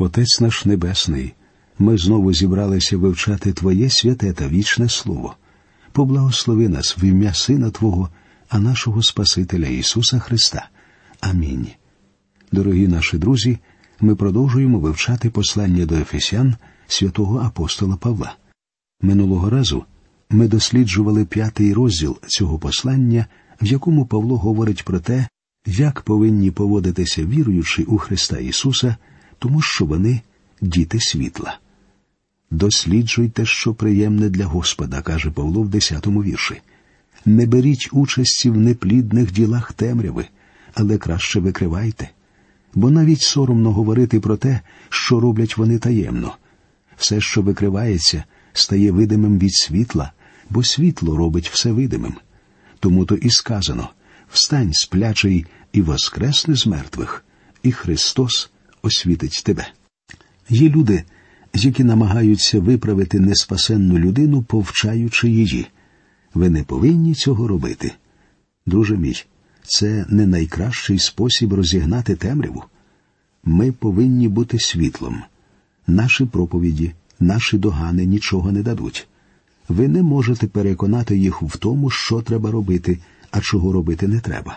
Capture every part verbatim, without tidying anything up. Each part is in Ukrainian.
Отець наш Небесний, ми знову зібралися вивчати Твоє святе та вічне Слово. Поблагослови нас в ім'я Сина Твого, а нашого Спасителя Ісуса Христа. Амінь. Дорогі наші друзі, ми продовжуємо вивчати послання до Ефесян святого апостола Павла. Минулого разу ми досліджували п'ятий розділ цього послання, в якому Павло говорить про те, як повинні поводитися віруючі у Христа Ісуса, тому що вони – діти світла. «Досліджуйте, що приємне для Господа», каже Павло в десятому вірші. «Не беріть участі в неплідних ділах темряви, але краще викривайте. Бо навіть соромно говорити про те, що роблять вони таємно. Все, що викривається, стає видимим від світла, бо світло робить все видимим. Тому то і сказано: «Встань, сплячий, і воскресни з мертвих, і Христос освітить тебе». Є люди, які намагаються виправити неспасенну людину, повчаючи її. Ви не повинні цього робити. Друже мій, це не найкращий спосіб розігнати темряву. Ми повинні бути світлом. Наші проповіді, наші догани нічого не дадуть. Ви не можете переконати їх в тому, що треба робити, а чого робити не треба.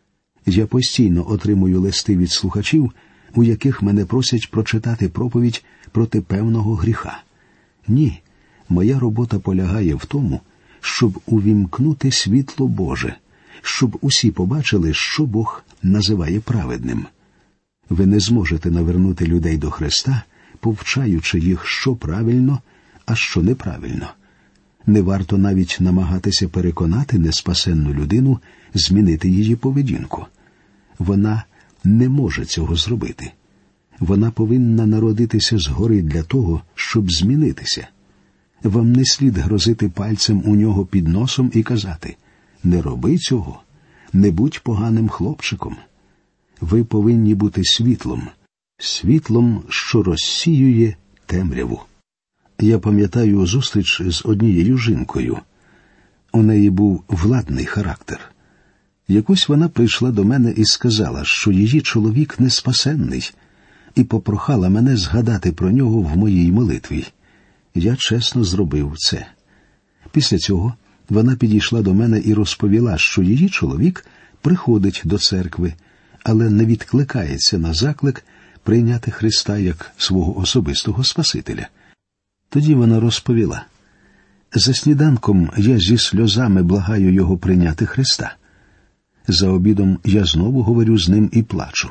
Я постійно отримую листи від слухачів, у яких мене просять прочитати проповідь проти певного гріха. Ні, моя робота полягає в тому, щоб увімкнути світло Боже, щоб усі побачили, що Бог називає праведним. Ви не зможете навернути людей до Христа, повчаючи їх, що правильно, а що неправильно. Не варто навіть намагатися переконати неспасенну людину змінити її поведінку. Вона не може цього зробити. Вона повинна народитися згори для того, щоб змінитися. Вам не слід грозити пальцем у нього під носом і казати: «Не роби цього, не будь поганим хлопчиком». Ви повинні бути світлом, світлом, що розсіює темряву. Я пам'ятаю зустріч з однією жінкою. У неї був владний характер. Якось вона прийшла до мене і сказала, що її чоловік неспасенний, і попрохала мене згадати про нього в моїй молитві. Я чесно зробив це. Після цього вона підійшла до мене і розповіла, що її чоловік приходить до церкви, але не відкликається на заклик прийняти Христа як свого особистого Спасителя. Тоді вона розповіла: «За сніданком я зі сльозами благаю його прийняти Христа. За обідом я знову говорю з ним і плачу.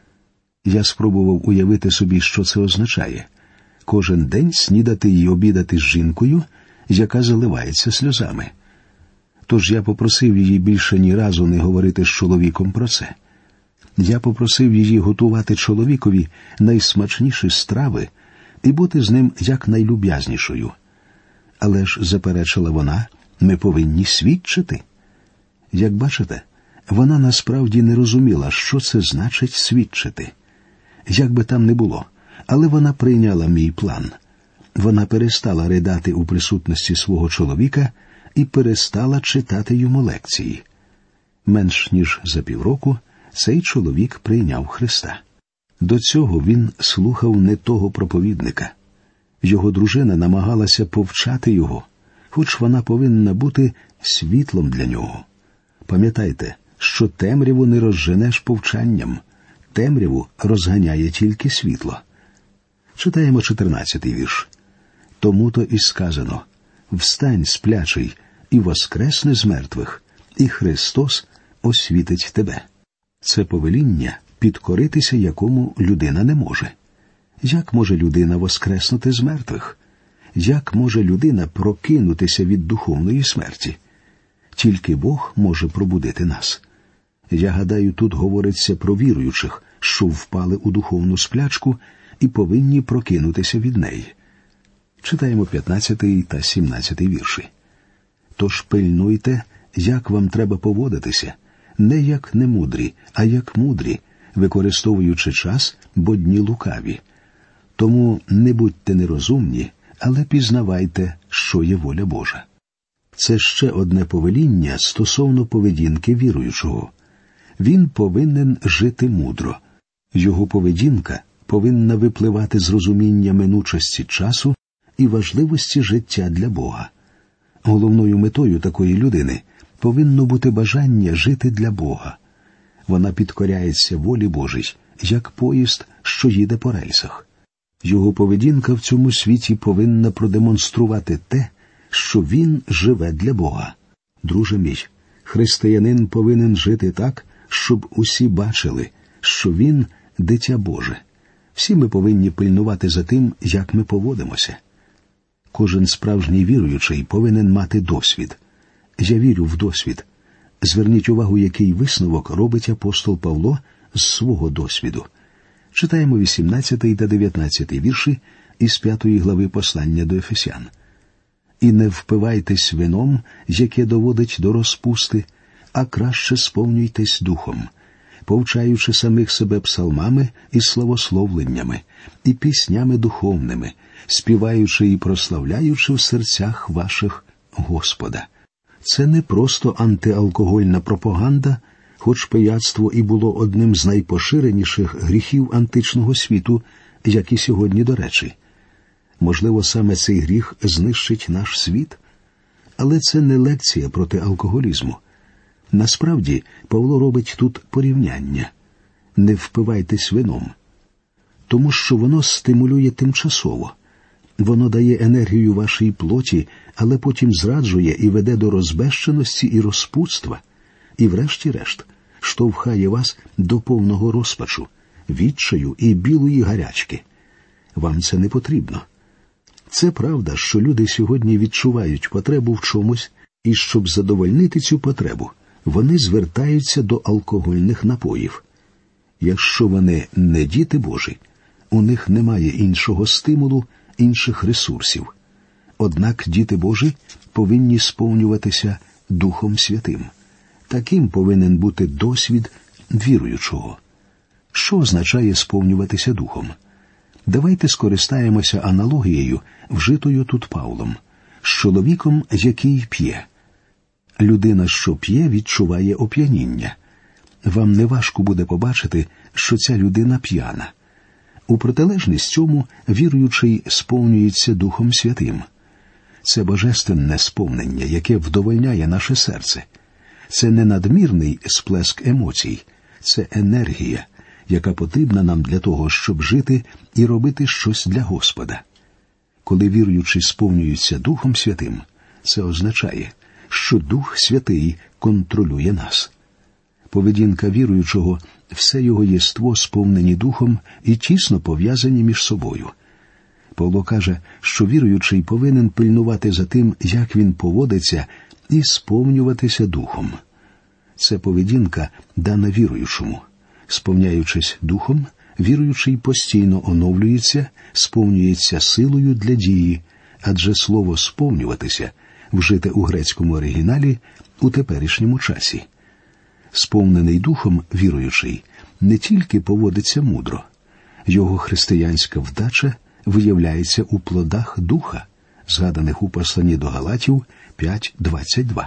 Я спробував уявити собі, що це означає. Кожен день снідати і обідати з жінкою, яка заливається сльозами. Тож я попросив її більше ні разу не говорити з чоловіком про це. Я попросив її готувати чоловікові найсмачніші страви і бути з ним якнайлюб'язнішою. Але ж, заперечила вона, ми повинні свідчити». Як бачите, вона насправді не розуміла, що це значить свідчити. Як би там не було, але вона прийняла мій план. Вона перестала ридати у присутності свого чоловіка і перестала читати йому лекції. Менш ніж за півроку цей чоловік прийняв Христа. До цього він слухав не того проповідника. Його дружина намагалася повчати його, хоч вона повинна бути світлом для нього. Пам'ятайте, що темряву не розженеш повчанням. Темряву розганяє тільки світло. Читаємо чотирнадцятий вірш. «Тому-то і сказано: встань, сплячий, і воскресни з мертвих, і Христос освітить тебе». Це повеління, підкоритися якому людина не може. Як може людина воскреснути з мертвих? Як може людина прокинутися від духовної смерті? Тільки Бог може пробудити нас. Я гадаю, тут говориться про віруючих, що впали у духовну сплячку і повинні прокинутися від неї. Читаємо п'ятнадцятий та сімнадцятий вірші. «Тож пильнуйте, як вам треба поводитися, не як немудрі, а як мудрі, використовуючи час, бо дні лукаві. Тому не будьте нерозумні, але пізнавайте, що є воля Божа». Це ще одне повеління стосовно поведінки віруючого. Він повинен жити мудро. Його поведінка повинна випливати з розуміння минучості часу і важливості життя для Бога. Головною метою такої людини повинно бути бажання жити для Бога. Вона підкоряється волі Божій, як поїзд, що їде по рельсах. Його поведінка в цьому світі повинна продемонструвати те, що він живе для Бога. Друже мій, християнин повинен жити так, щоб усі бачили, що він – дитя Боже. Всі ми повинні пильнувати за тим, як ми поводимося. Кожен справжній віруючий повинен мати досвід. Я вірю в досвід. Зверніть увагу, який висновок робить апостол Павло з свого досвіду. Читаємо вісімнадцятий та дев'ятнадцятий вірші із п'ятої глави послання до Ефесян. «І не впивайтесь вином, яке доводить до розпусти, а краще сповнюйтесь духом, повчаючи самих себе псалмами і славословленнями, і піснями духовними, співаючи і прославляючи в серцях ваших Господа». Це не просто антиалкогольна пропаганда, хоч пияцтво і було одним з найпоширеніших гріхів античного світу, як і сьогодні до речі. Можливо, саме цей гріх знищить наш світ? Але це не лекція проти алкоголізму. Насправді, Павло робить тут порівняння. Не впивайтесь вином. Тому що воно стимулює тимчасово. Воно дає енергію вашій плоті, але потім зраджує і веде до розбещеності і розпутства. І врешті-решт штовхає вас до повного розпачу, відчаю і білої гарячки. Вам це не потрібно. Це правда, що люди сьогодні відчувають потребу в чомусь, і щоб задовольнити цю потребу, вони звертаються до алкогольних напоїв. Якщо вони не діти Божі, у них немає іншого стимулу, інших ресурсів. Однак діти Божі повинні сповнюватися Духом Святим. Таким повинен бути досвід віруючого. Що означає сповнюватися Духом? Давайте скористаємося аналогією, вжитою тут Павлом, з чоловіком, який п'є. Людина, що п'є, відчуває оп'яніння. Вам не важко буде побачити, що ця людина п'яна. У протилежність цьому віруючий сповнюється Духом Святим. Це божественне сповнення, яке вдовольняє наше серце. Це не надмірний сплеск емоцій, це енергія, яка потрібна нам для того, щоб жити і робити щось для Господа. Коли віруючі сповнюються Духом Святим, це означає, що Дух Святий контролює нас. Поведінка віруючого, все його єство сповнені Духом і тісно пов'язані між собою. Павло каже, що віруючий повинен пильнувати за тим, як він поводиться, і сповнюватися Духом. Це поведінка дана віруючому. Сповняючись Духом, віруючий постійно оновлюється, сповнюється силою для дії, адже слово «сповнюватися» вжите у грецькому оригіналі у теперішньому часі. Сповнений Духом віруючий не тільки поводиться мудро. Його християнська вдача виявляється у плодах Духа, згаданих у посланні до Галатів п'ять двадцять два.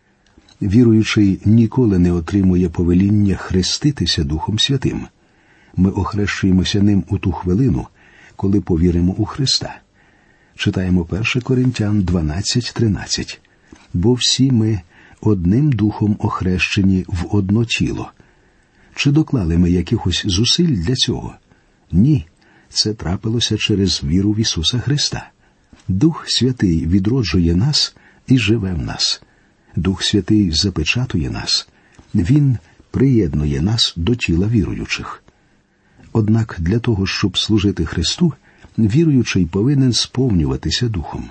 Віруючий ніколи не отримує повеління хреститися Духом Святим. Ми охрещуємося ним у ту хвилину, коли повіримо у Христа. Читаємо перше Коринтян дванадцять тринадцять. «Бо всі ми одним духом охрещені в одно тіло». Чи доклали ми якихось зусиль для цього? Ні. Це трапилося через віру в Ісуса Христа. Дух Святий відроджує нас і живе в нас. Дух Святий запечатує нас. Він приєднує нас до тіла віруючих. Однак для того, щоб служити Христу, віруючий повинен сповнюватися Духом.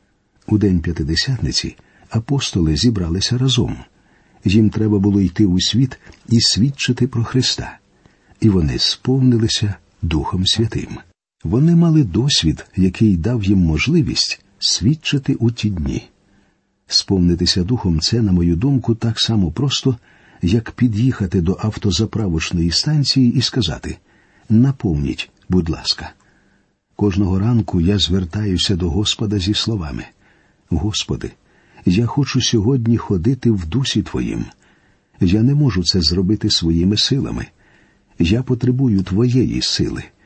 У день П'ятидесятниці апостоли зібралися разом. Їм треба було йти у світ і свідчити про Христа. І вони сповнилися Духом Святим. Вони мали досвід, який дав їм можливість свідчити у ті дні. Сповнитися Духом – це, на мою думку, так само просто, як під'їхати до автозаправочної станції і сказати «наповніть, будь ласка». Кожного ранку я звертаюся до Господа зі словами «Господи, я хочу сьогодні ходити в Дусі Твоїм. Я не можу це зробити своїми силами. Я потребую Твоєї сили.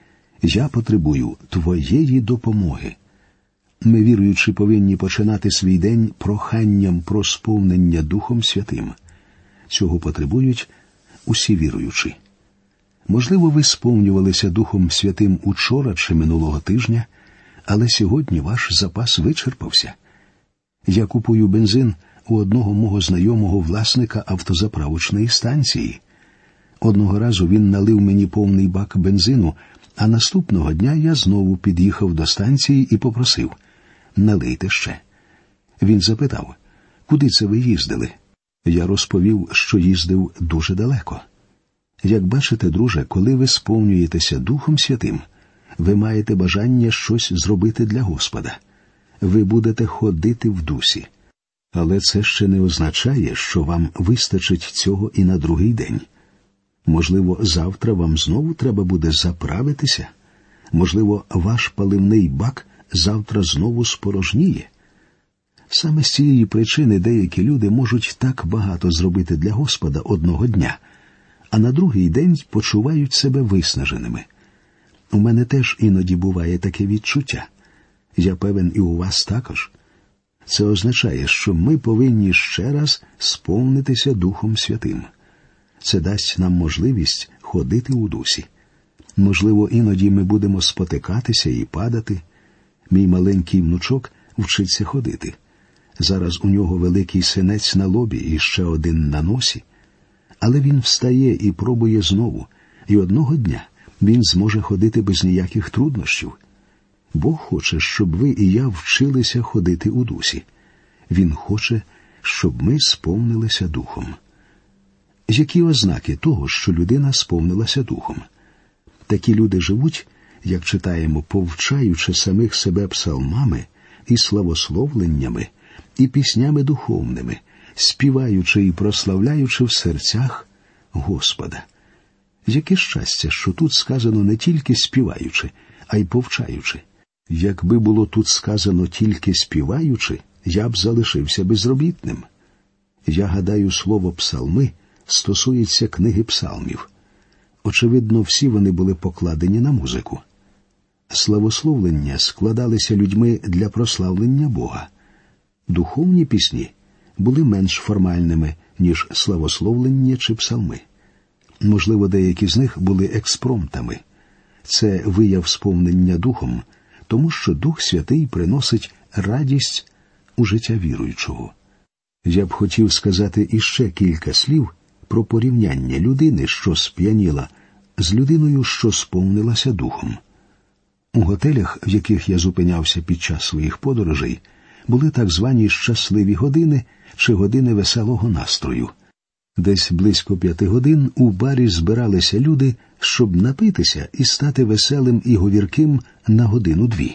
Я потребую твоєї допомоги. Ми, віруючи, повинні починати свій день проханням про сповнення Духом Святим. Цього потребують усі віруючі. Можливо, ви сповнювалися Духом Святим учора чи минулого тижня, але сьогодні ваш запас вичерпався. Я купую бензин у одного мого знайомого власника автозаправочної станції. Одного разу він налив мені повний бак бензину, а наступного дня я знову під'їхав до станції і попросив: «Налийте ще». Він запитав: «Куди це ви їздили?» Я розповів, що їздив дуже далеко. Як бачите, друже, коли ви сповнюєтеся Духом Святим, ви маєте бажання щось зробити для Господа. Ви будете ходити в дусі. Але це ще не означає, що вам вистачить цього і на другий день. Можливо, завтра вам знову треба буде заправитися. Можливо, ваш паливний бак завтра знову спорожніє. Саме з цієї причини деякі люди можуть так багато зробити для Господа одного дня, а на другий день почувають себе виснаженими. У мене теж іноді буває таке відчуття. Я певен, і у вас також. Це означає, що ми повинні ще раз сповнитися Духом Святим. Це дасть нам можливість ходити у дусі. Можливо, іноді ми будемо спотикатися і падати. Мій маленький внучок вчиться ходити. Зараз у нього великий синець на лобі і ще один на носі. Але він встає і пробує знову, і одного дня він зможе ходити без ніяких труднощів. Бог хоче, щоб ви і я вчилися ходити у дусі. Він хоче, щоб ми сповнилися Духом. Які ознаки того, що людина сповнилася Духом? Такі люди живуть, як читаємо, повчаючи самих себе псалмами і славословленнями, і піснями духовними, співаючи і прославляючи в серцях Господа. Яке щастя, що тут сказано не тільки співаючи, а й повчаючи. Якби було тут сказано тільки співаючи, я б залишився безробітним. Я гадаю, слово «псалми» стосується книги псалмів. Очевидно, всі вони були покладені на музику. Славословлення складалися людьми для прославлення Бога. Духовні пісні були менш формальними, ніж славословлення чи псалми. Можливо, деякі з них були експромтами. Це вияв сповнення Духом, тому що Дух Святий приносить радість у життя віруючого. Я б хотів сказати іще кілька слів про порівняння людини, що сп'яніла, з людиною, що сповнилася Духом. У готелях, в яких я зупинявся під час своїх подорожей, були так звані щасливі години чи години веселого настрою. Десь близько п'яти годин у барі збиралися люди, щоб напитися і стати веселим і говірким на годину-дві.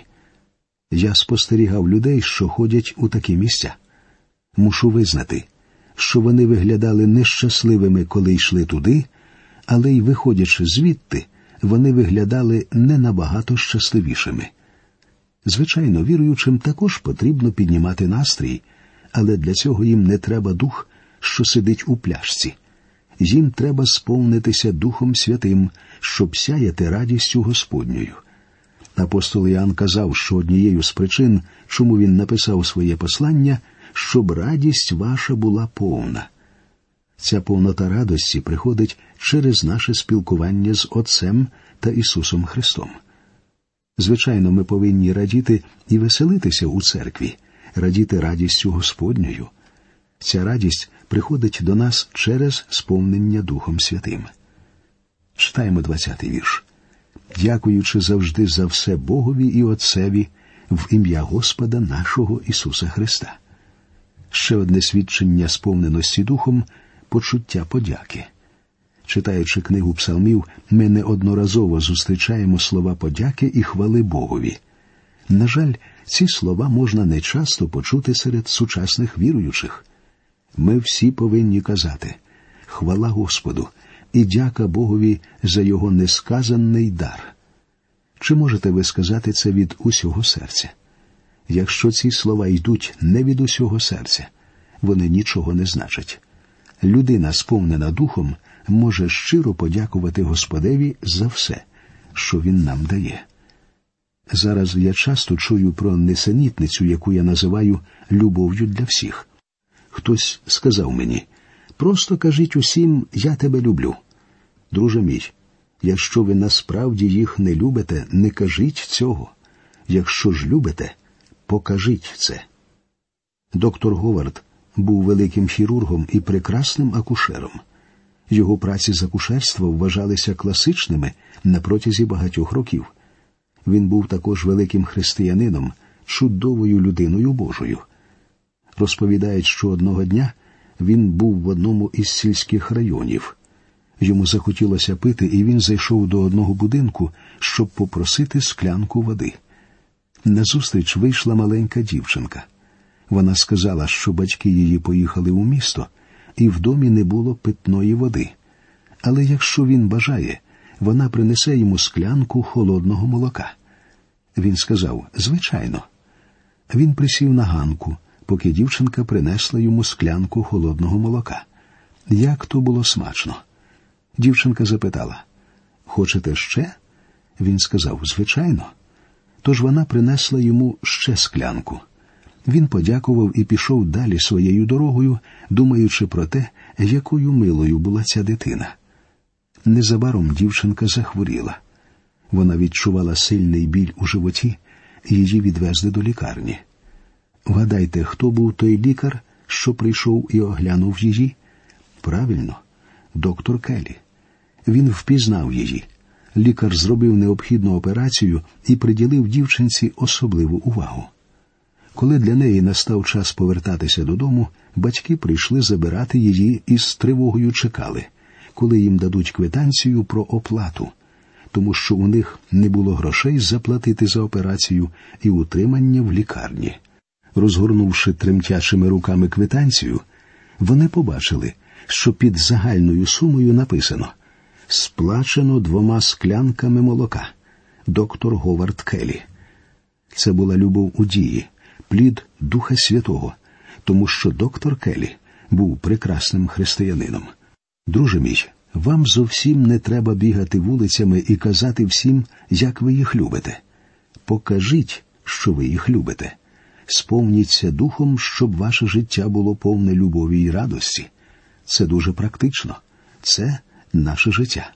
Я спостерігав людей, що ходять у такі місця. Мушу визнати, що вони виглядали нещасливими, коли йшли туди, але й виходячи звідти, вони виглядали не набагато щасливішими. Звичайно, віруючим також потрібно піднімати настрій, але для цього їм не треба дух, що сидить у пляшці. Їм треба сповнитися Духом Святим, щоб сяяти радістю Господньою. Апостол Іоанн казав, що однією з причин, чому він написав своє послання, щоб радість ваша була повна. Ця повнота радості приходить через наше спілкування з Отцем та Ісусом Христом. Звичайно, ми повинні радіти і веселитися у церкві, радіти радістю Господньою. Ця радість приходить до нас через сповнення Духом Святим. Читаємо двадцятий вірш. «Дякуючи завжди за все Богові і Отцеві в ім'я Господа нашого Ісуса Христа». Ще одне свідчення сповненості Духом – почуття подяки. Читаючи книгу псалмів, ми неодноразово зустрічаємо слова подяки і хвали Богові. На жаль, ці слова можна нечасто почути серед сучасних віруючих. Ми всі повинні казати «Хвала Господу» і «Дяка Богові за Його несказанний дар». Чи можете ви сказати це від усього серця? Якщо ці слова йдуть не від усього серця, вони нічого не значать. Людина, сповнена Духом, може щиро подякувати Господеві за все, що він нам дає. Зараз я часто чую про несенітницю, яку я називаю любов'ю для всіх. Хтось сказав мені: «Просто кажіть усім, я тебе люблю». Друже мій, якщо ви насправді їх не любите, не кажіть цього. Якщо ж любите, покажіть це. Доктор Говард був великим хірургом і прекрасним акушером. Його праці з акушерства вважалися класичними на протязі багатьох років. Він був також великим християнином, чудовою людиною Божою. Розповідають, що одного дня він був в одному із сільських районів. Йому захотілося пити, і він зайшов до одного будинку, щоб попросити склянку води. Назустріч вийшла маленька дівчинка. Вона сказала, що батьки її поїхали у місто, і в домі не було питної води. Але якщо він бажає, вона принесе йому склянку холодного молока. Він сказав: «Звичайно». Він присів на ганку, поки дівчинка принесла йому склянку холодного молока. Як то було смачно! Дівчинка запитала: «Хочете ще?» Він сказав: «Звичайно». Тож вона принесла йому ще склянку. Він подякував і пішов далі своєю дорогою, думаючи про те, якою милою була ця дитина. Незабаром дівчинка захворіла. Вона відчувала сильний біль у животі, і її відвезли до лікарні. Вгадайте, хто був той лікар, що прийшов і оглянув її? Правильно, доктор Келлі. Він впізнав її. Лікар зробив необхідну операцію і приділив дівчинці особливу увагу. Коли для неї настав час повертатися додому, батьки прийшли забирати її і з тривогою чекали, коли їм дадуть квитанцію про оплату, тому що у них не було грошей заплатити за операцію і утримання в лікарні. Розгорнувши тремтячими руками квитанцію, вони побачили, що під загальною сумою написано: «Сплачено двома склянками молока. Доктор Говард Келлі». Це була любов у дії, плід Духа Святого, тому що доктор Келлі був прекрасним християнином. Друже мій, вам зовсім не треба бігати вулицями і казати всім, як ви їх любите. Покажіть, що ви їх любите. Сповніться Духом, щоб ваше життя було повне любові і радості. Це дуже практично. Це наше життя.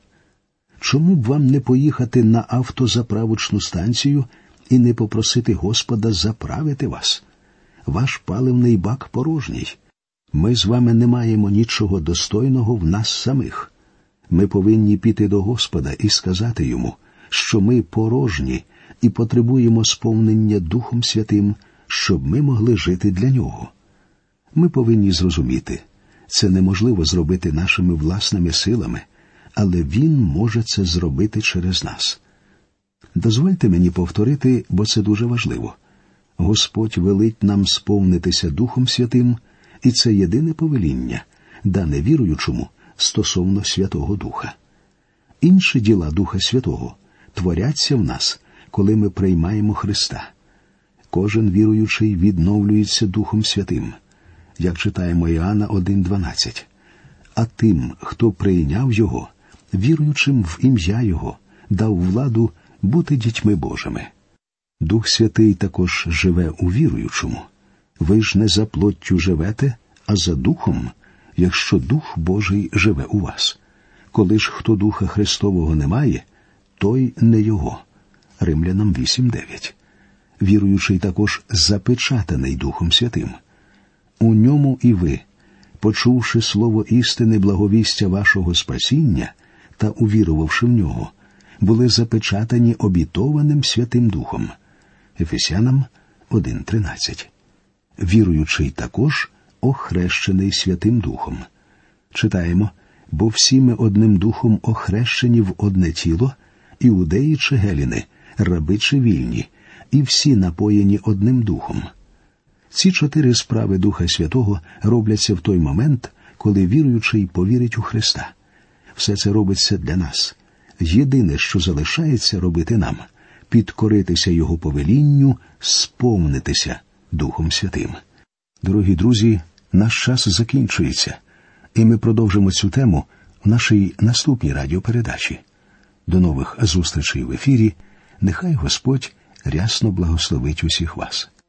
Чому б вам не поїхати на автозаправочну станцію і не попросити Господа заправити вас? Ваш паливний бак порожній. Ми з вами не маємо нічого достойного в нас самих. Ми повинні піти до Господа і сказати Йому, що ми порожні і потребуємо сповнення Духом Святим, щоб ми могли жити для Нього. Ми повинні зрозуміти, це неможливо зробити нашими власними силами, але Він може це зробити через нас. Дозвольте мені повторити, бо це дуже важливо. Господь велить нам сповнитися Духом Святим, і це єдине повеління, дане віруючому стосовно Святого Духа. Інші діла Духа Святого творяться в нас, коли ми приймаємо Христа. Кожен віруючий відновлюється Духом Святим, як читаємо Іоанна один дванадцять. А тим, хто прийняв Його, віруючим в ім'я Його, дав владу бути дітьми Божими. Дух Святий також живе у віруючому. Ви ж не за плоттю живете, а за Духом, якщо Дух Божий живе у вас. Коли ж хто Духа Христового не має, той не Його. Римлянам вісім дев'ять. Віруючий також запечатаний Духом Святим. У ньому і ви, почувши слово істини благовістя вашого спасіння та увірувавши в нього, були запечатані обітованим Святим Духом. Ефесянам один тринадцять. Віруючий також охрещений Святим Духом. Читаємо: «Бо всі ми одним духом охрещені в одне тіло, іудеї чи геліни, раби чи вільні, і всі напоєні одним духом». Ці чотири справи Духа Святого робляться в той момент, коли віруючий повірить у Христа. Все це робиться для нас. Єдине, що залишається робити нам – підкоритися Його повелінню, сповнитися Духом Святим. Дорогі друзі, наш час закінчується, і ми продовжимо цю тему в нашій наступній радіопередачі. До нових зустрічей в ефірі. Нехай Господь рясно благословить усіх вас.